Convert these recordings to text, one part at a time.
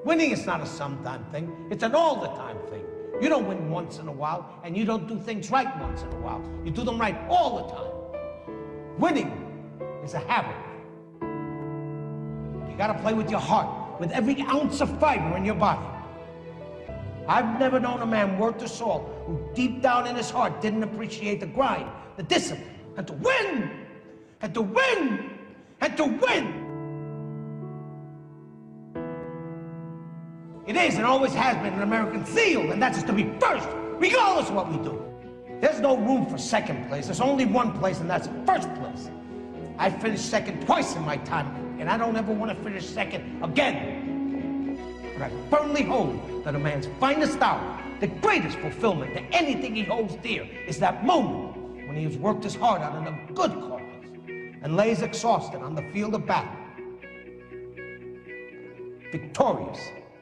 Winning is not a sometime thing. It's an all-the-time thing. You don't win once in a while, and you don't do things right once in a while. You do them right all the time. Winning is a habit. You gotta play with your heart, with every ounce of fiber in your body. I've never known a man worth the salt who deep down in his heart didn't appreciate the grind, the discipline, and to win, and to win, and to win. It is and always has been an American seal, and that's to be first, regardless of what we do. There's no room for second place. There's only one place, and that's first place. I finished second twice in my time, and I don't ever want to finish second again. But I firmly hold that a man's finest hour, the greatest fulfillment to anything he holds dear, is that moment when he has worked his heart out in a good cause and lays exhausted on the field of battle, victorious.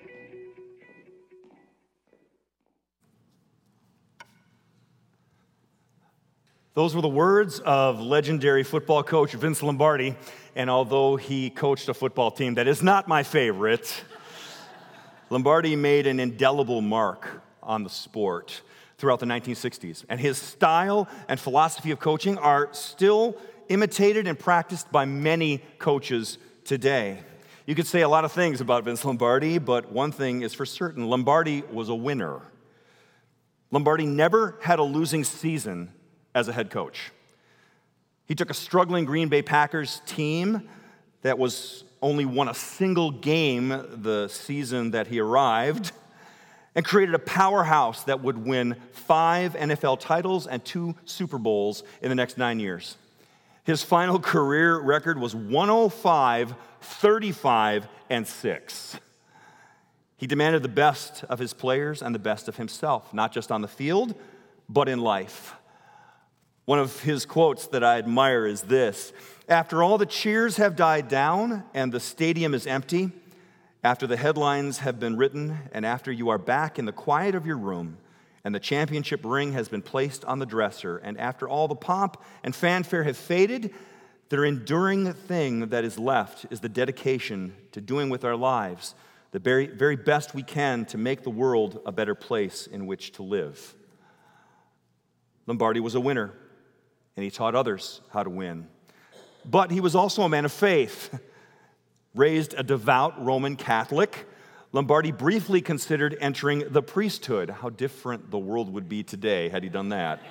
Those were the words of legendary football coach Vince Lombardi, and although he coached a football team that is not my favorite, Lombardi made an indelible mark on the sport throughout the 1960s, and his style and philosophy of coaching are still imitated and practiced by many coaches today. You could say a lot of things about Vince Lombardi, but one thing is for certain: Lombardi was a winner. Lombardi never had a losing season as a head coach. He took a struggling Green Bay Packers team that was only won a single game the season that he arrived and created a powerhouse that would win 5 NFL titles and 2 Super Bowls in the next 9 years. His final career record was 105, 35, and 6. He demanded the best of his players and the best of himself, not just on the field, but in life. One of his quotes that I admire is this: "After all the cheers have died down and the stadium is empty, after the headlines have been written, and after you are back in the quiet of your room, and the championship ring has been placed on the dresser, and after all the pomp and fanfare have faded, the enduring thing that is left is the dedication to doing with our lives the very, very best we can to make the world a better place in which to live." Lombardi was a winner, and he taught others how to win. But he was also a man of faith. Raised a devout Roman Catholic, Lombardi briefly considered entering the priesthood. How different the world would be today had he done that.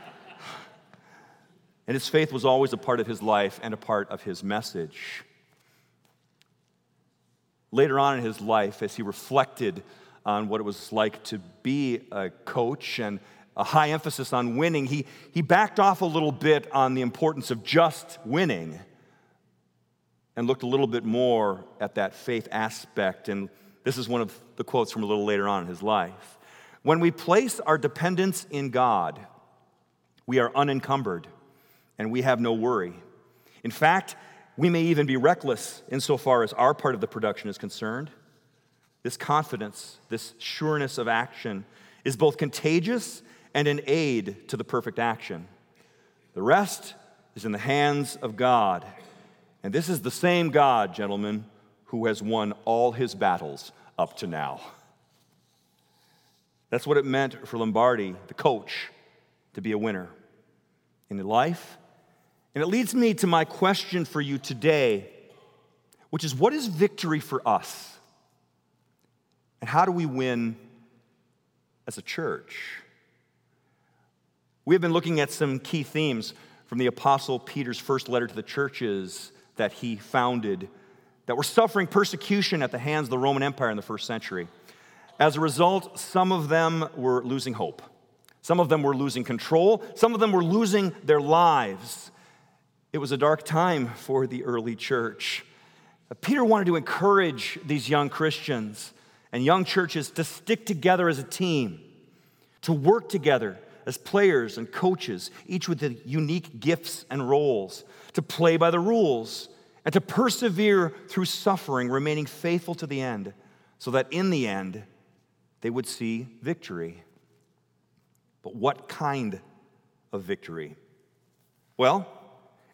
And his faith was always a part of his life and a part of his message. Later on in his life, as he reflected on what it was like to be a coach and a high emphasis on winning, he backed off a little bit on the importance of just winning and looked a little bit more at that faith aspect. And this is one of the quotes from a little later on in his life. "When we place our dependence in God, we are unencumbered and we have no worry. In fact, we may even be reckless insofar as our part of the production is concerned. This confidence, this sureness of action is both contagious and an aid to the perfect action. The rest is in the hands of God. And this is the same God, gentlemen, who has won all his battles up to now." That's what it meant for Lombardi, the coach, to be a winner in life. And it leads me to my question for you today, which is, what is victory for us? And how do we win as a church? We have been looking at some key themes from the Apostle Peter's first letter to the churches that he founded that were suffering persecution at the hands of the Roman Empire in the first century. As a result, some of them were losing hope. Some of them were losing control. Some of them were losing their lives. It was a dark time for the early church. Peter wanted to encourage these young Christians and young churches to stick together as a team, to work together as players and coaches, each with the unique gifts and roles, to play by the rules, and to persevere through suffering, remaining faithful to the end, so that in the end, they would see victory. But what kind of victory? Well,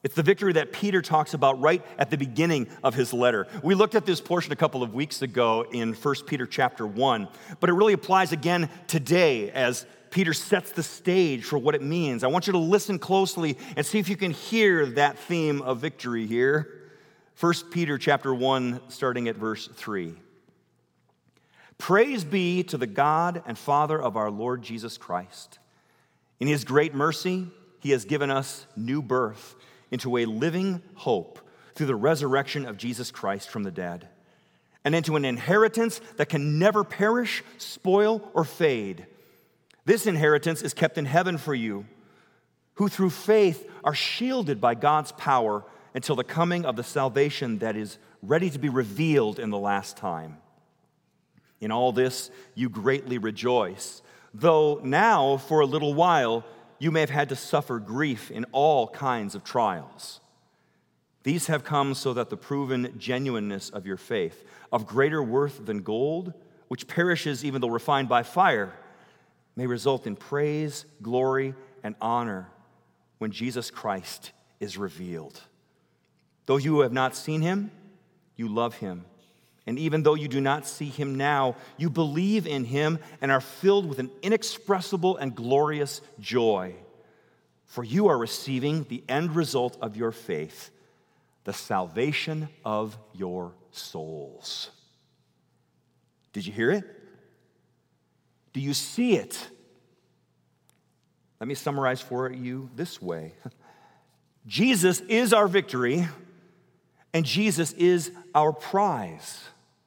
It's the victory that Peter talks about right at the beginning of his letter. We looked at this portion a couple of weeks ago in 1 Peter chapter 1, but it really applies again today as Peter sets the stage for what it means. I want you to listen closely and see if you can hear that theme of victory here. 1 Peter chapter 1, starting at verse 3. Praise be to the God and Father of our Lord Jesus Christ. In his great mercy, he has given us new birth into a living hope through the resurrection of Jesus Christ from the dead, and into an inheritance that can never perish, spoil, or fade. This inheritance is kept in heaven for you, who through faith are shielded by God's power until the coming of the salvation that is ready to be revealed in the last time. In all this you greatly rejoice, though now for a little while you may have had to suffer grief in all kinds of trials. These have come so that the proven genuineness of your faith, of greater worth than gold, which perishes even though refined by fire, may result in praise, glory, and honor when Jesus Christ is revealed. Though you have not seen him, you love him. And even though you do not see him now, you believe in him and are filled with an inexpressible and glorious joy. For you are receiving the end result of your faith, the salvation of your souls. Did you hear it? Do you see it? Let me summarize for you this way. Jesus is our victory, and Jesus is our prize.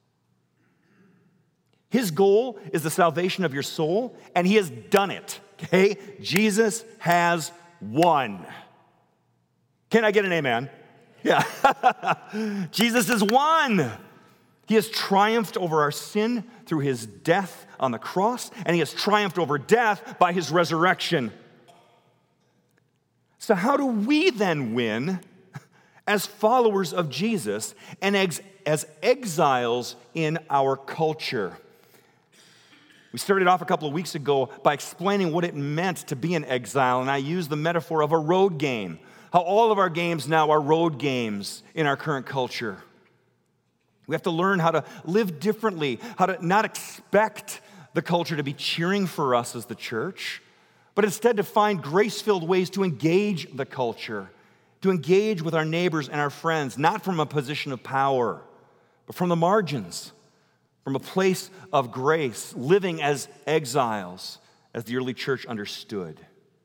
His goal is the salvation of your soul, and he has done it, okay? Jesus has won. Can I get an amen? Yeah. Jesus has won. He has triumphed over our sin through his death on the cross, and he has triumphed over death by his resurrection. So how do we then win as followers of Jesus and as exiles in our culture? We started off a couple of weeks ago by explaining what it meant to be an exile, and I used the metaphor of a road game, how all of our games now are road games in our current culture. We have to learn how to live differently, how to not expect the culture to be cheering for us as the church, but instead to find grace-filled ways to engage the culture, to engage with our neighbors and our friends, not from a position of power, but from the margins, from a place of grace, living as exiles, as the early church understood.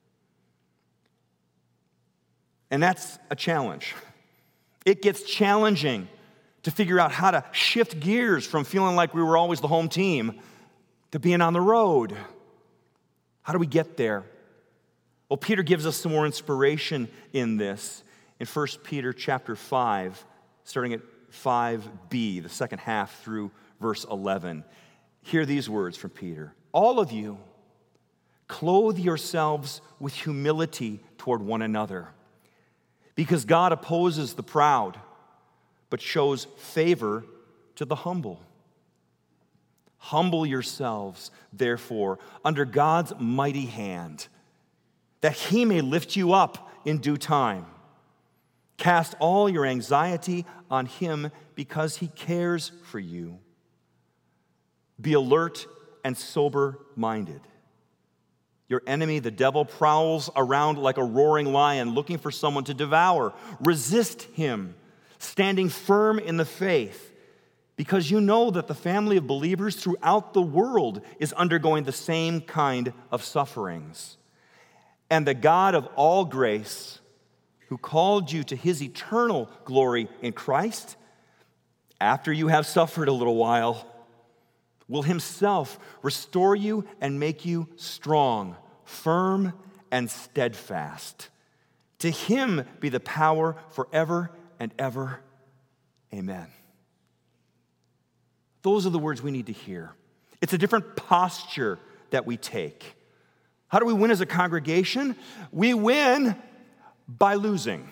And that's a challenge. It gets challenging to figure out how to shift gears from feeling like we were always the home team to being on the road. How do we get there? Well, Peter gives us some more inspiration in this in 1 Peter chapter 5, starting at 5b, the second half through verse 11. Hear these words from Peter. All of you, clothe yourselves with humility toward one another, because God opposes the proud, but shows favor to the humble. Humble yourselves, therefore, under God's mighty hand, that he may lift you up in due time. Cast all your anxiety on him because he cares for you. Be alert and sober-minded. Your enemy, the devil, prowls around like a roaring lion looking for someone to devour. Resist him, standing firm in the faith, because you know that the family of believers throughout the world is undergoing the same kind of sufferings. And the God of all grace, who called you to his eternal glory in Christ, after you have suffered a little while, will himself restore you and make you strong, firm, and steadfast. To him be the power forever and ever. Amen. Those are the words we need to hear. It's a different posture that we take. How do we win as a congregation? We win by losing.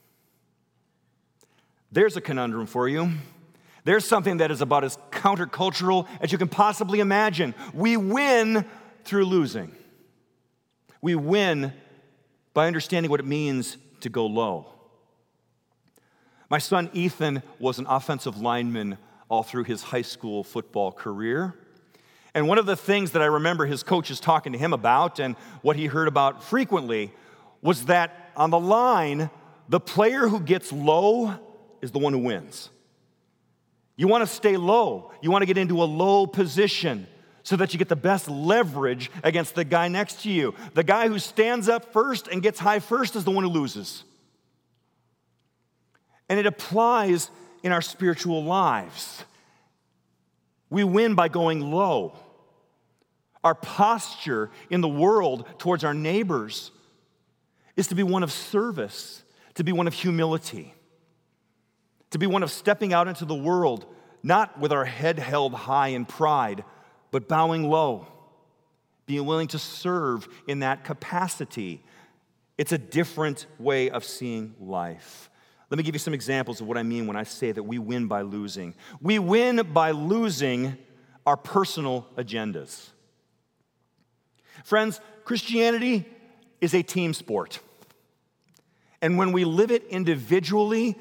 There's a conundrum for you. There's something that is about as countercultural as you can possibly imagine. We win through losing. We win by understanding what it means to go low. My son Ethan was an offensive lineman all through his high school football career. And one of the things that I remember his coaches talking to him about and what he heard about frequently was that on the line, the player who gets low is the one who wins. You want to stay low. You want to get into a low position so that you get the best leverage against the guy next to you. The guy who stands up first and gets high first is the one who loses. And it applies in our spiritual lives. We win by going low. Our posture in the world towards our neighbors is to be one of service, to be one of humility, to be one of stepping out into the world, not with our head held high in pride, but bowing low, being willing to serve in that capacity. It's a different way of seeing life. Let me give you some examples of what I mean when I say that we win by losing. We win by losing our personal agendas. Friends, Christianity is a team sport. And when we live it individually,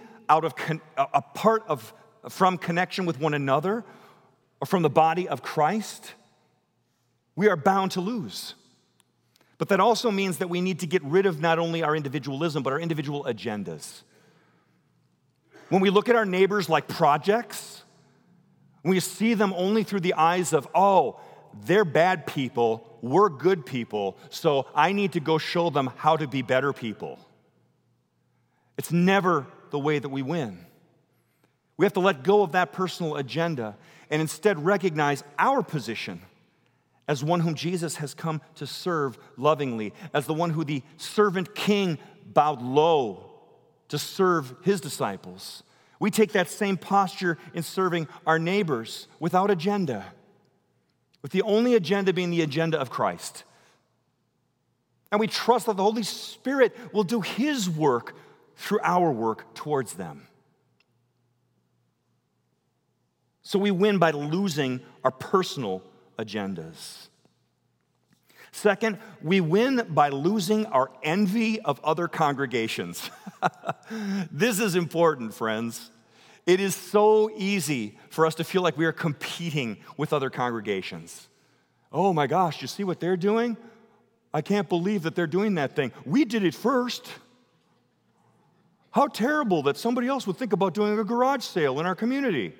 from connection with one another, or from the body of Christ, we are bound to lose. But that also means that we need to get rid of not only our individualism, but our individual agendas. When we look at our neighbors like projects, we see them only through the eyes of, oh, they're bad people, we're good people, so I need to go show them how to be better people. It's never the way that we win. We have to let go of that personal agenda and instead recognize our position as one whom Jesus has come to serve lovingly, as the one who the servant king bowed low to serve his disciples. We take that same posture in serving our neighbors without agenda, with the only agenda being the agenda of Christ. And we trust that the Holy Spirit will do his work through our work towards them. So we win by losing our personal agendas. Second, we win by losing our envy of other congregations. This is important, friends. It is so easy for us to feel like we are competing with other congregations. Oh my gosh, you see what they're doing? I can't believe that they're doing that thing. We did it first. How terrible that somebody else would think about doing a garage sale in our community.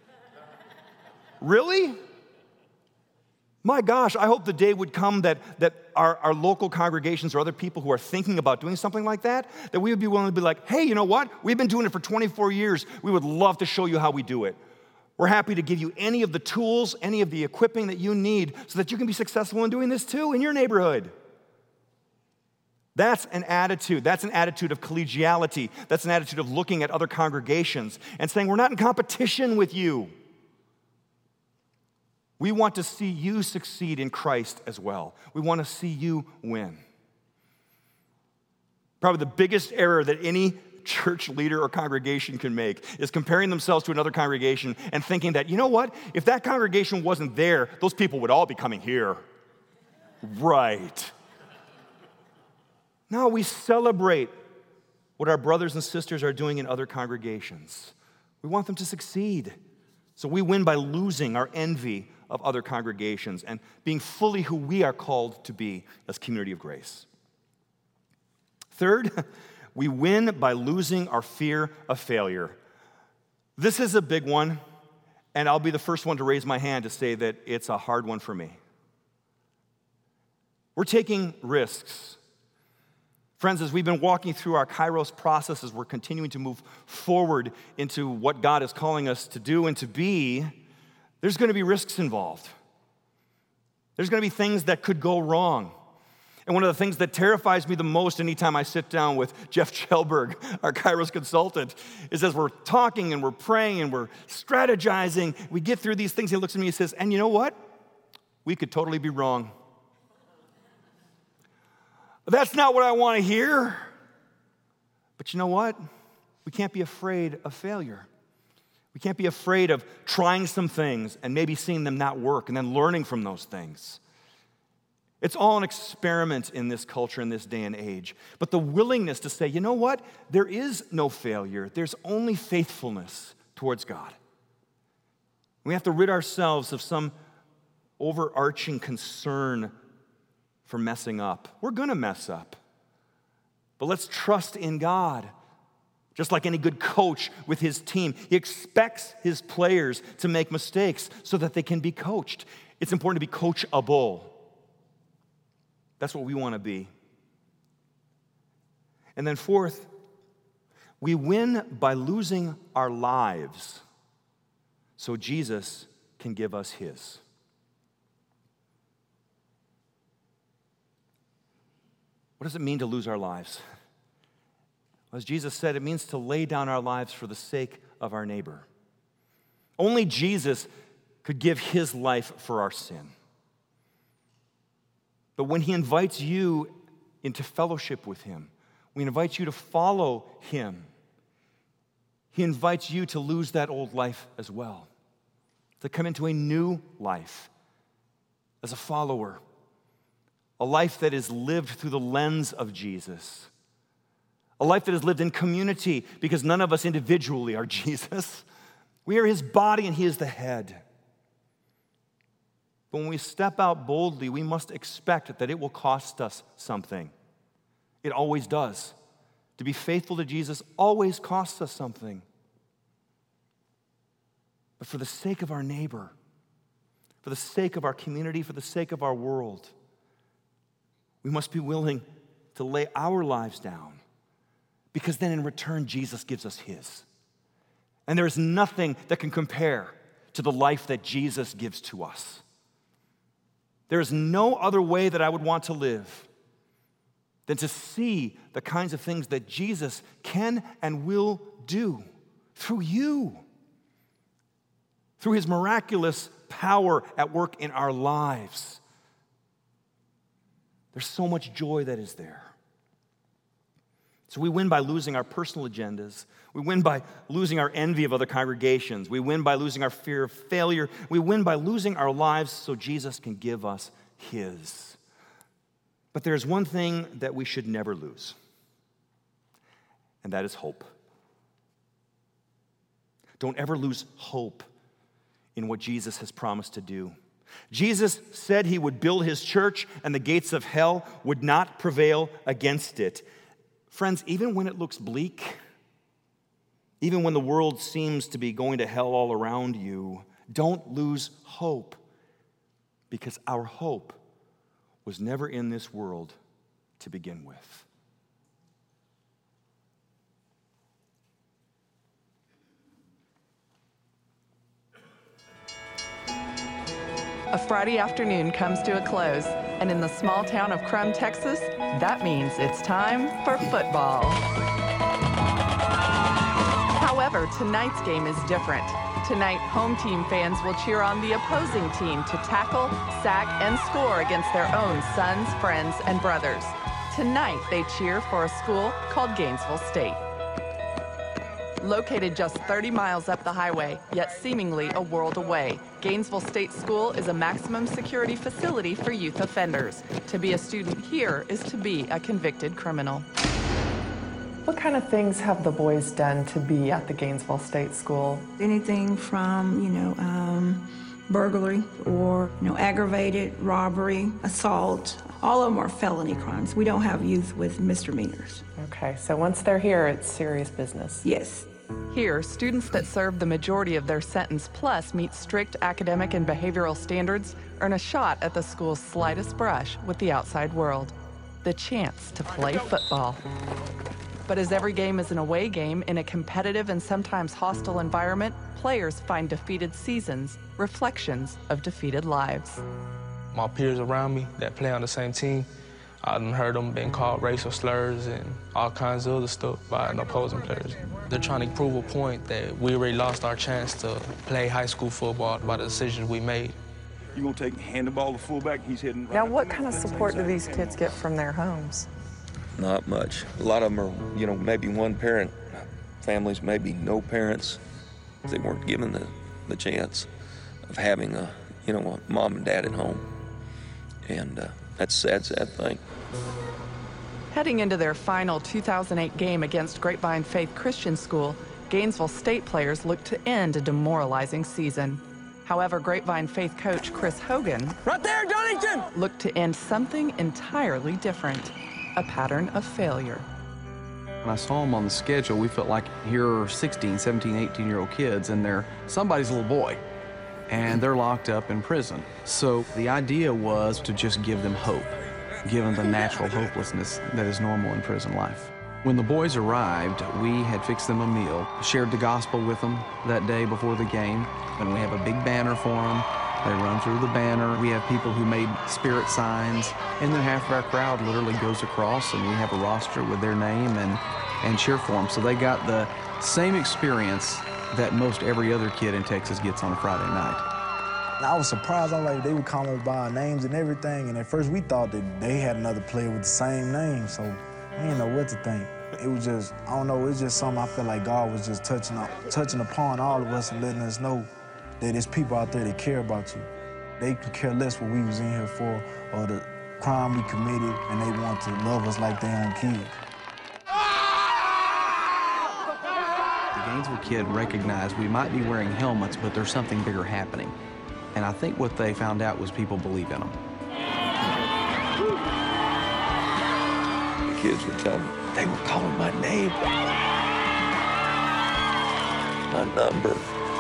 Really? My gosh, I hope the day would come that our local congregations or other people who are thinking about doing something like that we would be willing to be like, hey, you know what? We've been doing it for 24 years. We would love to show you how we do it. We're happy to give you any of the tools, any of the equipping that you need so that you can be successful in doing this too in your neighborhood. That's an attitude. That's an attitude of collegiality. That's an attitude of looking at other congregations and saying, we're not in competition with you. We want to see you succeed in Christ as well. We want to see you win. Probably the biggest error that any church leader or congregation can make is comparing themselves to another congregation and thinking that, you know what, if that congregation wasn't there, those people would all be coming here. Right. No, we celebrate what our brothers and sisters are doing in other congregations. We want them to succeed. So we win by losing our envy of other congregations and being fully who we are called to be as Community of Grace. Third, we win by losing our fear of failure. This is a big one, and I'll be the first one to raise my hand to say that it's a hard one for me. We're taking risks. Friends, as we've been walking through our Kairos process, as we're continuing to move forward into what God is calling us to do and to be, there's going to be risks involved. There's going to be things that could go wrong. And one of the things that terrifies me the most anytime I sit down with Jeff Chelberg, our Kairos consultant, is as we're talking and we're praying and we're strategizing, we get through these things, he looks at me and says, and you know what? We could totally be wrong. That's not what I want to hear. But you know what? We can't be afraid of failure. We can't be afraid of trying some things and maybe seeing them not work and then learning from those things. It's all an experiment in this culture, in this day and age. But the willingness to say, you know what? There is no failure. There's only faithfulness towards God. We have to rid ourselves of some overarching concern for messing up. We're going to mess up. But let's trust in God. Just like any good coach with his team, he expects his players to make mistakes so that they can be coached. It's important to be coachable. That's what we want to be. And then fourth, we win by losing our lives so Jesus can give us his. What does it mean to lose our lives? As Jesus said, it means to lay down our lives for the sake of our neighbor. Only Jesus could give his life for our sin. But when he invites you into fellowship with him, we invite you to follow him. He invites you to lose that old life as well, to come into a new life as a follower, a life that is lived through the lens of Jesus, a life that is lived in community because none of us individually are Jesus. We are his body and he is the head. But when we step out boldly, we must expect that it will cost us something. It always does. To be faithful to Jesus always costs us something. But for the sake of our neighbor, for the sake of our community, for the sake of our world, we must be willing to lay our lives down, because then in return, Jesus gives us his. And there is nothing that can compare to the life that Jesus gives to us. There is no other way that I would want to live than to see the kinds of things that Jesus can and will do through you, through his miraculous power at work in our lives. There's so much joy that is there. So we win by losing our personal agendas. We win by losing our envy of other congregations. We win by losing our fear of failure. We win by losing our lives so Jesus can give us his. But there's one thing that we should never lose, and that is hope. Don't ever lose hope in what Jesus has promised to do. Jesus said he would build his church, and the gates of hell would not prevail against it. Friends, even when it looks bleak, even when the world seems to be going to hell all around you, don't lose hope, because our hope was never in this world to begin with. A Friday afternoon comes to a close, and in the small town of Crum, Texas, that means it's time for football. However, tonight's game is different. Tonight, home team fans will cheer on the opposing team to tackle, sack, and score against their own sons, friends, and brothers. Tonight, they cheer for a school called Gainesville State. Located just 30 miles up the highway, yet seemingly a world away, Gainesville State School is a maximum security facility for youth offenders. To be a student here is to be a convicted criminal. What kind of things have the boys done to be at the Gainesville State School? Anything from, burglary or, aggravated robbery, assault. All of them are felony crimes. We don't have youth with misdemeanors. Okay, so once they're here, it's serious business. Yes. Here, students that serve the majority of their sentence plus meet strict academic and behavioral standards earn a shot at the school's slightest brush with the outside world, the chance to play football. But as every game is an away game in a competitive and sometimes hostile environment, players find defeated seasons reflections of defeated lives. My peers around me that play on the same team, I've heard them being called racial slurs and all kinds of other stuff by opposing players. They're trying to prove a point that we already lost our chance to play high school football by the decisions we made. You're going to hand the ball to fullback, he's hitting right. Now, what kind of support do these kids get from their homes? Not much. A lot of them are, maybe one parent families, maybe no parents. They weren't given the chance of having a mom and dad at home. And That's a sad thing. Heading into their final 2008 game against Grapevine Faith Christian School, Gainesville State players looked to end a demoralizing season. However, Grapevine Faith coach Chris Hogan right there, Donington! looked to end something entirely different, a pattern of failure. When I saw them on the schedule, we felt like here are 16, 17, 18-year-old kids, and they're somebody's little boy, and they're locked up in prison. So the idea was to just give them hope, give them the natural hopelessness that is normal in prison life. When the boys arrived, we had fixed them a meal, shared the gospel with them that day before the game, and we have a big banner for them. They run through the banner. We have people who made spirit signs, and then half of our crowd literally goes across, and we have a roster with their name and cheer for them. So they got the same experience that most every other kid in Texas gets on a Friday night. I was surprised. I was like, they would call us by our names and everything, and at first we thought that they had another player with the same name, so we didn't know what to think. It was just, I don't know, it's just something I feel like God was just touching upon all of us and letting us know that there's people out there that care about you. They could care less what we was in here for or the crime we committed, and they want to love us like their own kids. The Gainesville kid recognized we might be wearing helmets, but there's something bigger happening. And I think what they found out was people believe in them. The kids would tell me, they were calling my name, my number.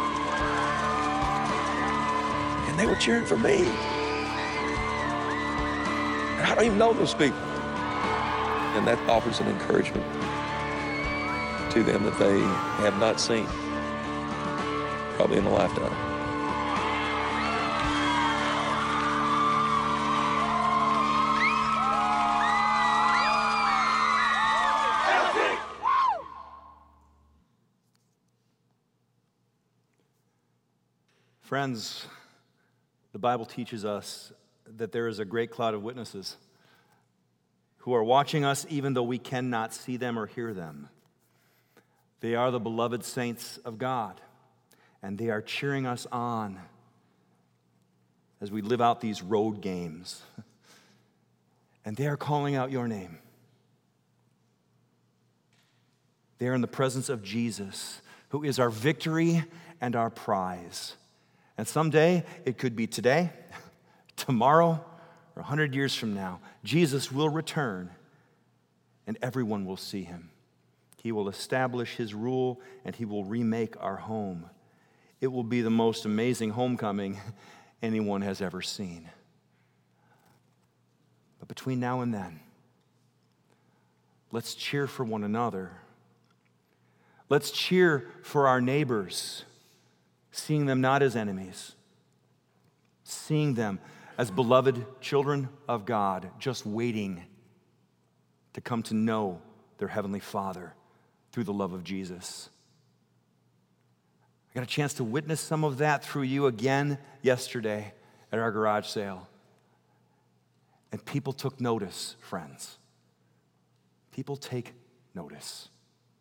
And they were cheering for me. And I don't even know those people. And that offers an encouragement to them that they have not seen, probably in a lifetime. Friends, the Bible teaches us that there is a great cloud of witnesses who are watching us even though we cannot see them or hear them. They are the beloved saints of God, and they are cheering us on as we live out these road games. And they are calling out your name. They are in the presence of Jesus, who is our victory and our prize. And someday, it could be today, tomorrow, or 100 years from now, Jesus will return and everyone will see him. He will establish his rule and he will remake our home. It will be the most amazing homecoming anyone has ever seen. But between now and then, let's cheer for one another. Let's cheer for our neighbors, seeing them not as enemies, seeing them as beloved children of God, just waiting to come to know their Heavenly Father through the love of Jesus. I got a chance to witness some of that through you again yesterday at our garage sale. And people took notice, friends. People take notice.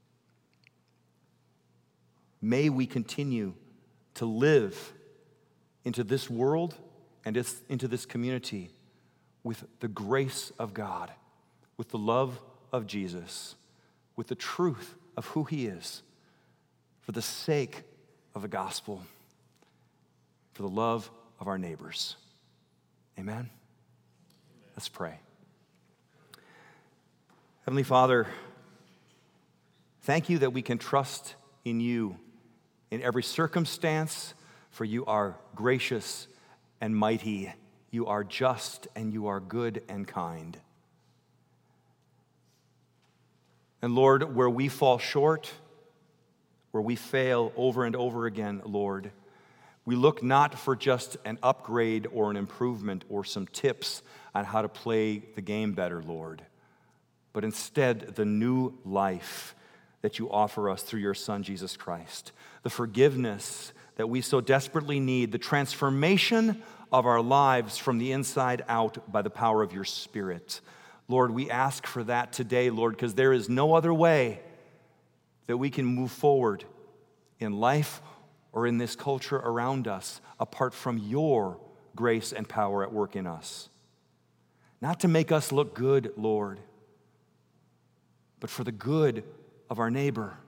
May we continue to live into this world and into this community with the grace of God, with the love of Jesus, with the truth of who he is, for the sake of the gospel, for the love of our neighbors. Amen? Let's pray. Heavenly Father, thank you that we can trust in you in every circumstance, for you are gracious and mighty. You are just and you are good and kind. And Lord, where we fall short, where we fail over and over again, Lord, we look not for just an upgrade or an improvement or some tips on how to play the game better, Lord, but instead the new life that you offer us through your Son, Jesus Christ, the forgiveness that we so desperately need, the transformation of our lives from the inside out by the power of your Spirit. Lord, we ask for that today, Lord, because there is no other way that we can move forward in life or in this culture around us apart from your grace and power at work in us. not to make us look good, Lord, but for the good of our neighbor.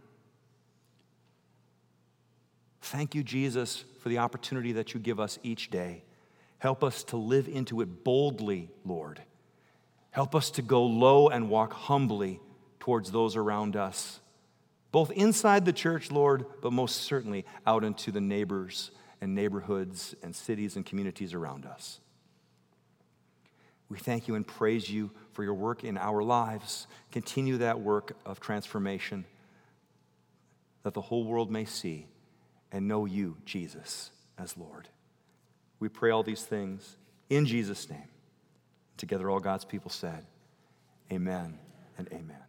Thank you, Jesus, for the opportunity that you give us each day. Help us to live into it boldly, Lord. Help us to go low and walk humbly towards those around us, both inside the church, Lord, but most certainly out into the neighbors and neighborhoods and cities and communities around us. We thank you and praise you for your work in our lives. Continue that work of transformation that the whole world may see and know you, Jesus, as Lord. We pray all these things in Jesus' name. Together all God's people said, amen and amen.